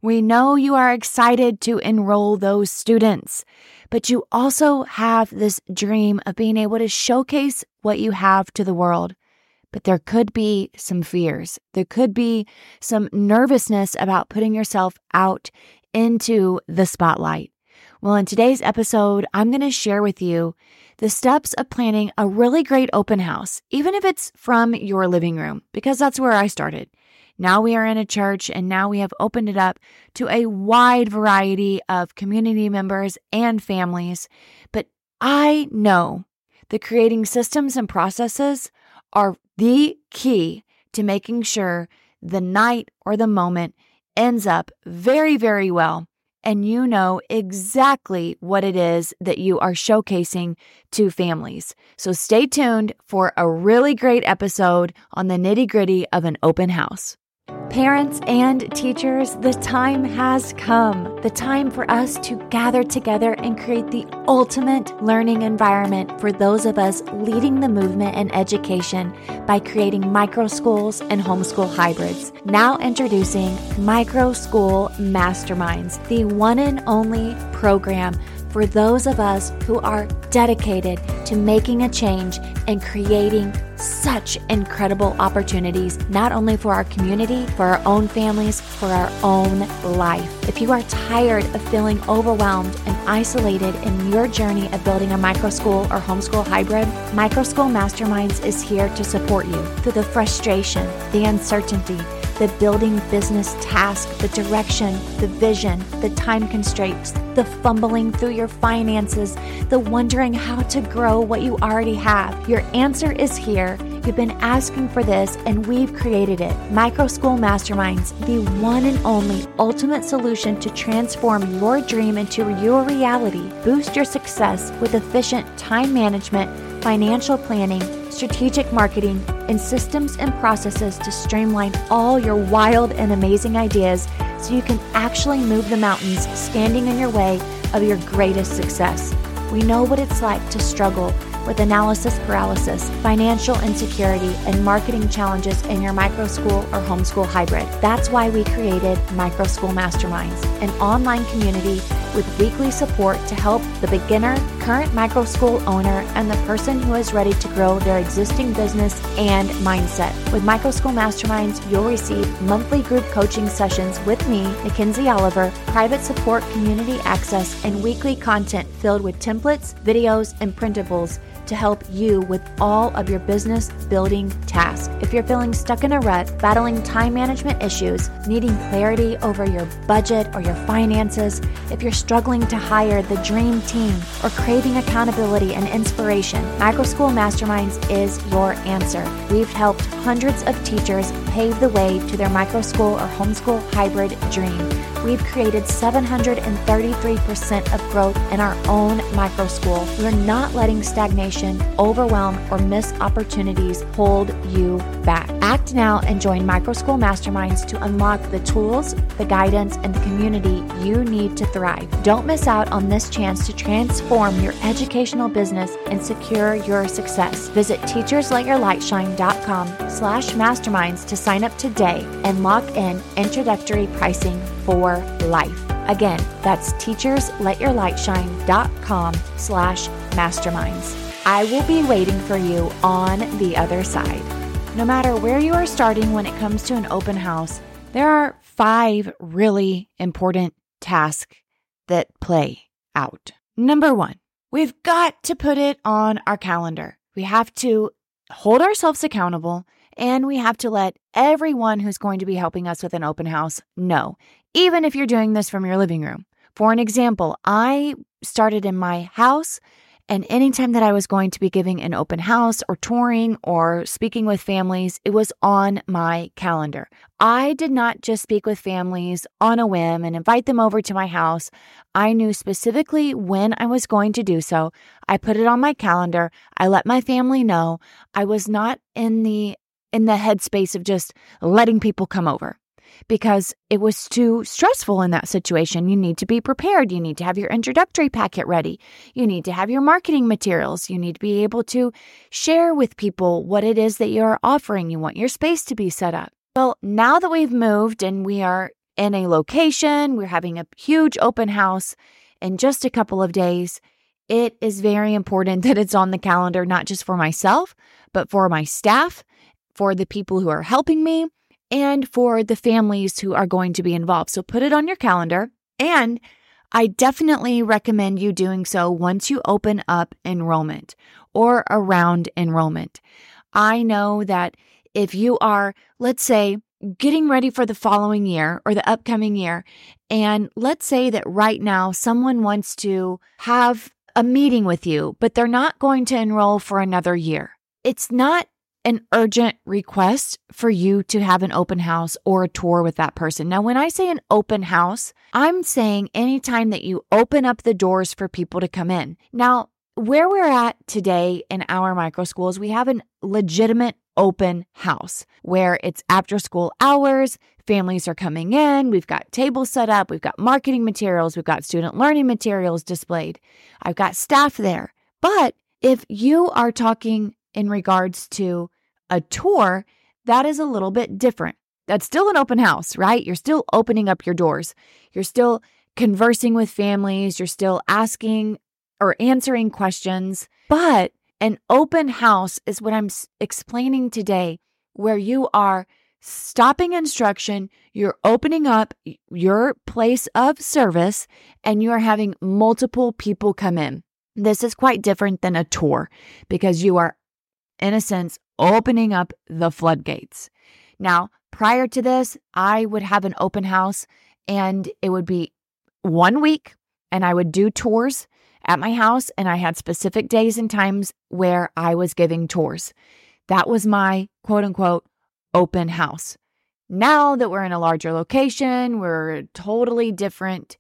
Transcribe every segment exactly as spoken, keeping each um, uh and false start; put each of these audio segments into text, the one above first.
We know you are excited to enroll those students, but you also have this dream of being able to showcase what you have to the world. But there could be some fears. There could be some nervousness about putting yourself out into the spotlight. Well, in today's episode, I'm going to share with you the steps of planning a really great open house, even if it's from your living room, because that's where I started. Now we are in a church, and now we have opened it up to a wide variety of community members and families. But I know that creating systems and processes are the key to making sure the night or the moment ends up very, very well, and you know exactly what it is that you are showcasing to families. So stay tuned for a really great episode on the nitty-gritty of an open house. Parents and teachers, the time has come. The time for us to gather together and create the ultimate learning environment for those of us leading the movement in education by creating micro schools and homeschool hybrids. Now introducing Micro School Masterminds, the one and only program for those of us who are dedicated to making a change and creating such incredible opportunities, not only for our community, for our own families, for our own life. If you are tired of feeling overwhelmed and isolated in your journey of building a micro school or homeschool hybrid, Micro School Masterminds is here to support you through the frustration, the uncertainty, the building business task, the direction, the vision, the time constraints, the fumbling through your finances, the wondering how to grow what you already have. Your answer is here. You've been asking for this, and we've created it. Micro School Masterminds, the one and only ultimate solution to transform your dream into your reality. Boost your success with efficient time management, financial planning, strategic marketing, and systems and processes to streamline all your wild and amazing ideas so you can actually move the mountains standing in your way of your greatest success. We know what it's like to struggle with analysis paralysis, financial insecurity, and marketing challenges in your micro school or homeschool hybrid. That's why we created Micro School Masterminds, an online community with weekly support to help the beginner, current micro school owner, and the person who is ready to grow their existing business and mindset. With Micro School Masterminds, you'll receive monthly group coaching sessions with me, Mackenzie Oliver, private support, community access, and weekly content filled with templates, videos, and printables to help you with all of your business building tasks. If you're feeling stuck in a rut, battling time management issues, needing clarity over your budget or your finances, if you're struggling to hire the dream team, or craving accountability and inspiration, Micro School Masterminds is your answer. We've helped hundreds of teachers pave the way to their micro school or homeschool hybrid dream. We've created seven hundred thirty-three percent of growth in our own micro school. We're not letting stagnation, overwhelm, or missed opportunities hold you back. Act now and join Micro School Masterminds to unlock the tools, the guidance, and the community you need to thrive. Don't miss out on this chance to transform your educational business and secure your success. Visit teachersletyourlightshine.com slash masterminds to sign up today and lock in introductory pricing for life. Again, that's teachersletyourlightshine.com slash masterminds. I will be waiting for you on the other side. No matter where you are starting when it comes to an open house, there are five really important tasks that play out. Number one, we've got to put it on our calendar. We have to hold ourselves accountable, and we have to let everyone who's going to be helping us with an open house know, even if you're doing this from your living room. For an example, I started in my house, and anytime that I was going to be giving an open house or touring or speaking with families, it was on my calendar. I did not just speak with families on a whim and invite them over to my house. I knew specifically when I was going to do so. I put it on my calendar. I let my family know. I was not in the in the headspace of just letting people come over, because it was too stressful in that situation. You need to be prepared. You need to have your introductory packet ready. You need to have your marketing materials. You need to be able to share with people what it is that you're offering. You want your space to be set up. Well, now that we've moved and we are in a location. We're having a huge open house in just a couple of days. It is very important that it's on the calendar, not just for myself, but for my staff, for the people who are helping me, and for the families who are going to be involved. So put it on your calendar. And I definitely recommend you doing so once you open up enrollment or around enrollment. I know that if you are, let's say, getting ready for the following year or the upcoming year, and let's say that right now someone wants to have a meeting with you, but they're not going to enroll for another year. It's not an urgent request for you to have an open house or a tour with that person. Now, when I say an open house, I'm saying anytime that you open up the doors for people to come in. Now, where we're at today in our micro schools, we have a legitimate open house where it's after school hours, families are coming in, we've got tables set up, we've got marketing materials, we've got student learning materials displayed. I've got staff there. But if you are talking in regards to a tour, that is a little bit different. That's still an open house, right? You're still opening up your doors. You're still conversing with families. You're still asking or answering questions. But an open house is what I'm explaining today, where you are stopping instruction, you're opening up your place of service, and you are having multiple people come in. This is quite different than a tour because you are, in a sense, opening up the floodgates. Now, prior to this, I would have an open house and it would be one week and I would do tours at my house, and I had specific days and times where I was giving tours. That was my quote unquote open house. Now that we're in a larger location, we're totally different,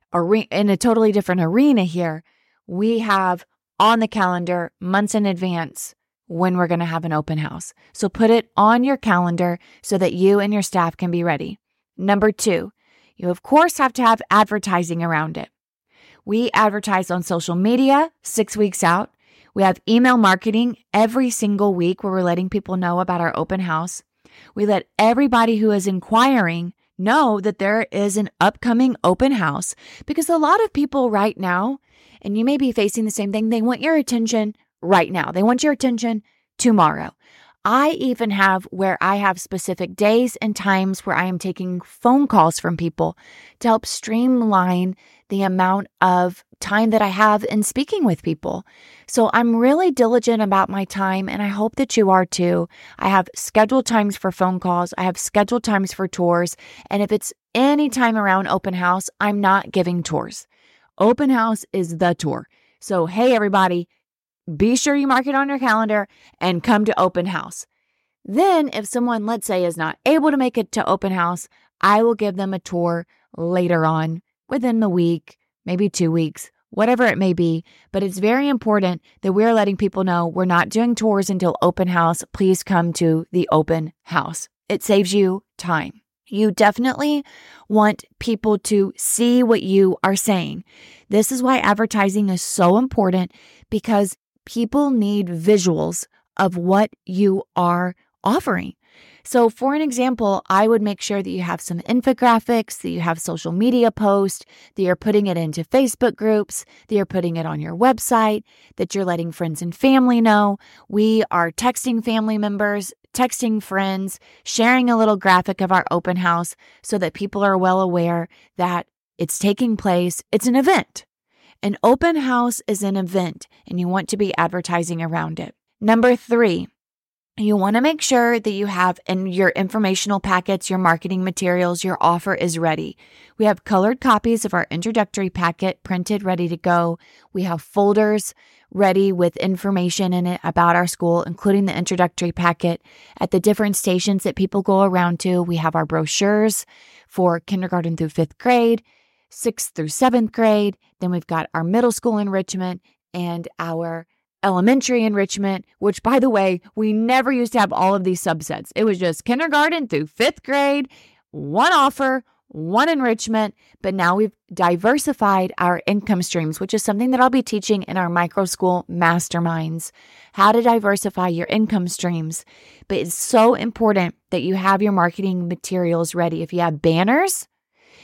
in a totally different arena here. We have on the calendar months in advance when we're going to have an open house. So put it on your calendar so that you and your staff can be ready. Number two, you of course have to have advertising around it. We advertise on social media six weeks out. We have email marketing every single week where we're letting people know about our open house. We let everybody who is inquiring know that there is an upcoming open house, because a lot of people right now, and you may be facing the same thing, they want your attention right now. They want your attention tomorrow. I even have where I have specific days and times where I am taking phone calls from people to help streamline the amount of time that I have in speaking with people. So I'm really diligent about my time, and I hope that you are too. I have scheduled times for phone calls. I have scheduled times for tours. And if it's any time around open house, I'm not giving tours. Open house is the tour. So, hey, everybody, be sure you mark it on your calendar and come to open house. Then if someone, let's say, is not able to make it to open house, I will give them a tour later on within the week, maybe two weeks, whatever it may be. But it's very important that we're letting people know we're not doing tours until open house. Please come to the open house. It saves you time. You definitely want people to see what you are saying. This is why advertising is so important, because people need visuals of what you are offering. So for an example, I would make sure that you have some infographics, that you have social media posts, that you're putting it into Facebook groups, that you're putting it on your website, that you're letting friends and family know. We are texting family members, texting friends, sharing a little graphic of our open house so that people are well aware that it's taking place. It's an event. An open house is an event, and you want to be advertising around it. Number three, you want to make sure that you have in your informational packets, your marketing materials, your offer is ready. We have colored copies of our introductory packet printed, ready to go. We have folders ready with information in it about our school, including the introductory packet. At the different stations that people go around to, we have our brochures for kindergarten through fifth grade, sixth through seventh grade. Then we've got our middle school enrichment and our elementary enrichment, which, by the way, we never used to have all of these subsets. It was just kindergarten through fifth grade, one offer, one enrichment. But now we've diversified our income streams, which is something that I'll be teaching in our micro school masterminds, how to diversify your income streams. But it's so important that you have your marketing materials ready. If you have banners,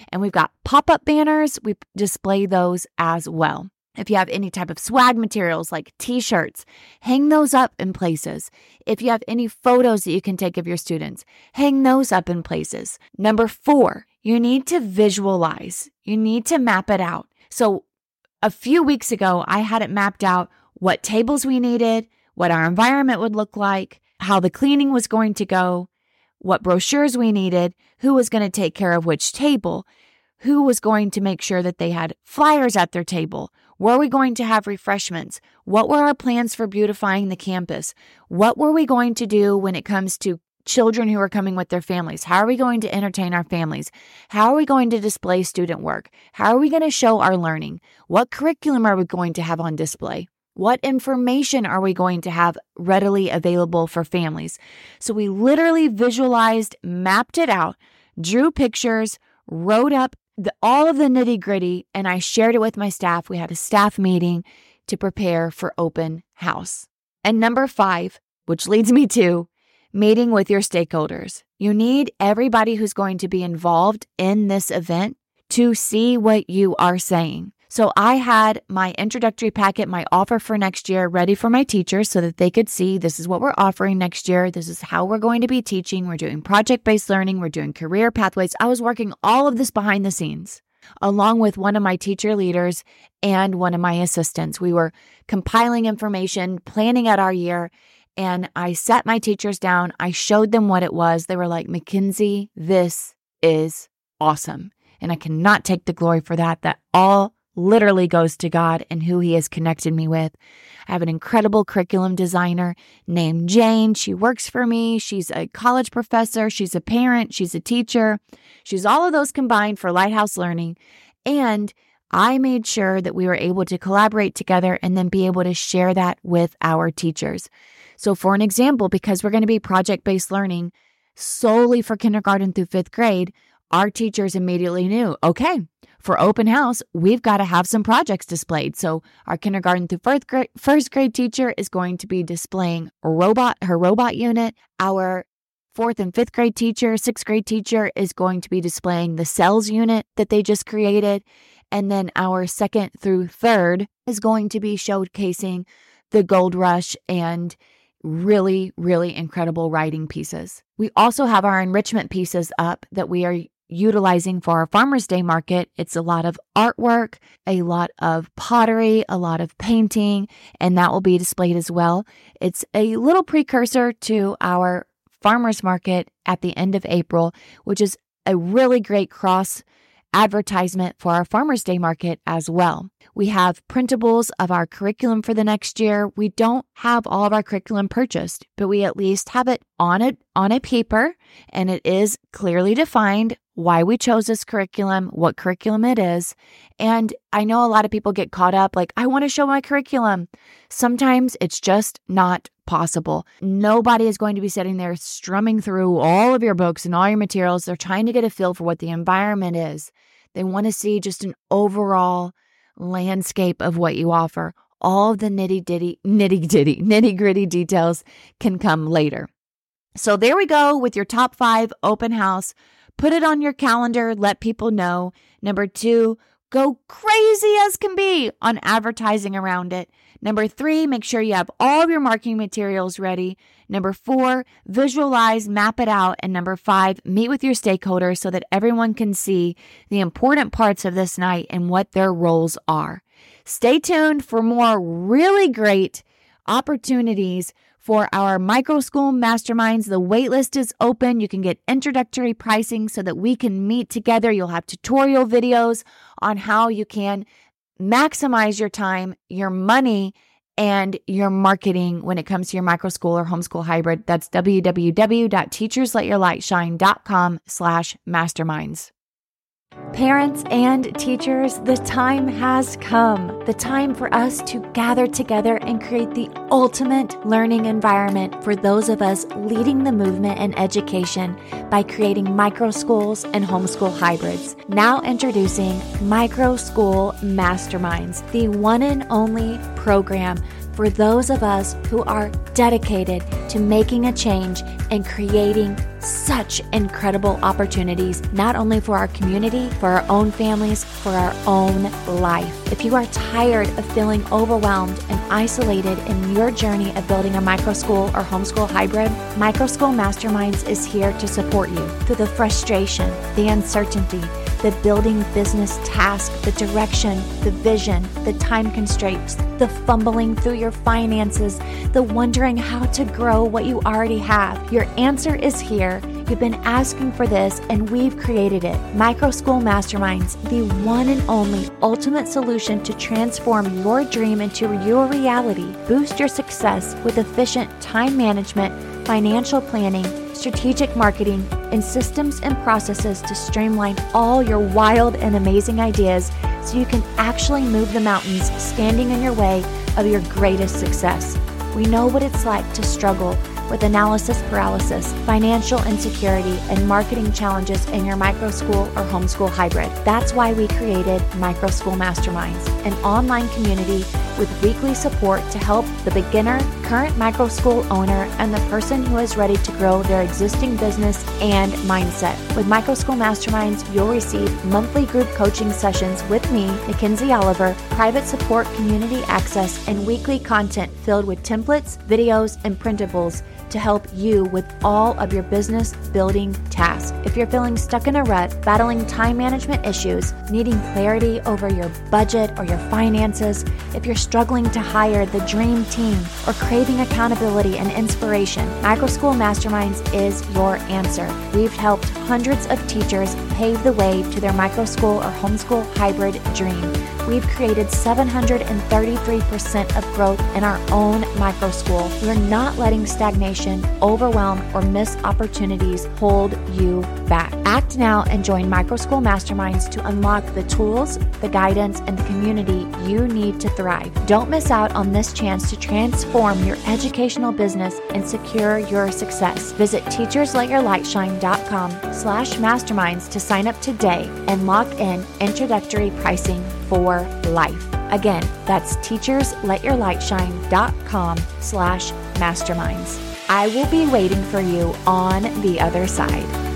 And we've got pop-up banners. We display those as well. If you have any type of swag materials like t-shirts, hang those up in places. If you have any photos that you can take of your students, hang those up in places. Number four, you need to visualize. You need to map it out. So a few weeks ago, I had it mapped out what tables we needed, what our environment would look like, how the cleaning was going to go, what brochures we needed, who was going to take care of which table, who was going to make sure that they had flyers at their table. Were we going to have refreshments? What were our plans for beautifying the campus? What were we going to do when it comes to children who are coming with their families? How are we going to entertain our families? How are we going to display student work? How are we going to show our learning? What curriculum are we going to have on display? What information are we going to have readily available for families? So we literally visualized, mapped it out, drew pictures, wrote up the, all of the nitty gritty, and I shared it with my staff. We had a staff meeting to prepare for open house. And number five, which leads me to meeting with your stakeholders. You need everybody who's going to be involved in this event to see what you are saying. So I had my introductory packet, my offer for next year, ready for my teachers so that they could see this is what we're offering next year. This is how we're going to be teaching. We're doing project-based learning. We're doing career pathways. I was working all of this behind the scenes, along with one of my teacher leaders and one of my assistants. We were compiling information, planning out our year, and I sat my teachers down. I showed them what it was. They were like, Mackenzie, this is awesome. And I cannot take the glory for that. That all literally goes to God and who He has connected me with. I have an incredible curriculum designer named Jane. She works for me. She's a college professor. She's a parent. She's a teacher. She's all of those combined for Lighthouse Learning. And I made sure that we were able to collaborate together and then be able to share that with our teachers. So for an example, because we're going to be project-based learning solely for kindergarten through fifth grade, our teachers immediately knew, okay, for open house, we've got to have some projects displayed. So our kindergarten through first grade, first grade teacher is going to be displaying a robot, her robot unit. Our fourth and fifth grade teacher, sixth grade teacher is going to be displaying the cells unit that they just created. And then our second through third is going to be showcasing the Gold Rush and really, really incredible writing pieces. We also have our enrichment pieces up that we are utilizing for our Farmers Day market. It's a lot of artwork, a lot of pottery, a lot of painting, and that will be displayed as well. It's a little precursor to our Farmers Market at the end of April, which is a really great cross advertisement for our Farmers Day market as well. We have printables of our curriculum for the next year. We don't have all of our curriculum purchased, but we at least have it on a, on a paper, and it is clearly defined why we chose this curriculum, what curriculum it is. And I know a lot of people get caught up like, I want to show my curriculum. Sometimes it's just not possible. Nobody is going to be sitting there strumming through all of your books and all your materials. They're trying to get a feel for what the environment is. They want to see just an overall landscape of what you offer. All of the nitty-ditty, nitty-ditty, nitty-gritty details can come later. So there we go with your top five open house. Put it on your calendar. Let people know. Number two, go crazy as can be on advertising around it. Number three, make sure you have all of your marketing materials ready. Number four, visualize, map it out. And number five, meet with your stakeholders so that everyone can see the important parts of this night and what their roles are. Stay tuned for more really great opportunities for our micro school masterminds. The waitlist is open. You can get introductory pricing so that we can meet together. You'll have tutorial videos on how you can maximize your time, your money, and your marketing when it comes to your micro school or homeschool hybrid. That's www.teachersletyourlightshine.com slash masterminds. Parents and teachers, the time has come. The time for us to gather together and create the ultimate learning environment for those of us leading the movement in education by creating micro schools and homeschool hybrids. Now introducing Micro School Masterminds, the one and only program for those of us who are dedicated to making a change and creating such incredible opportunities, not only for our community, for our own families, for our own life. If you are tired of feeling overwhelmed and isolated in your journey of building a micro school or homeschool hybrid, Micro School Masterminds is here to support you through the frustration, the uncertainty, the building business task, the direction, the vision, the time constraints, the fumbling through your finances, the wondering how to grow what you already have. Your answer is here. You've been asking for this, and we've created it. Micro School Masterminds, the one and only ultimate solution to transform your dream into your reality. Boost your success with efficient time management, financial planning, strategic marketing, and systems and processes to streamline all your wild and amazing ideas so you can actually move the mountains standing in your way of your greatest success. We know what it's like to struggle with analysis paralysis, financial insecurity, and marketing challenges in your micro school or homeschool hybrid. That's why we created Micro School Masterminds, an online community with weekly support to help the beginner, current micro school owner, and the person who is ready to grow their existing business and mindset. With Micro School Masterminds, you'll receive monthly group coaching sessions with me, Mackenzie Oliver, private support, community access, and weekly content filled with templates, videos, and printables to help you with all of your business building tasks. If you're feeling stuck in a rut, battling time management issues, needing clarity over your budget or your finances, if you're struggling to hire the dream team, or craving accountability and inspiration, Micro School Masterminds is your answer. We've helped hundreds of teachers pave the way to their micro school or homeschool hybrid dream. We've created seven hundred thirty-three percent of growth in our own micro school. We're not letting stagnation, overwhelm, or missed opportunities hold you back. Act now and join Micro School Masterminds to unlock the tools, the guidance, and the community you need to thrive. Don't miss out on this chance to transform your educational business and secure your success. Visit teachersletyourlightshine.com slash masterminds to sign up today and lock in introductory pricing for life. Again, that's teachersletyourlightshine.com slash masterminds. I will be waiting for you on the other side.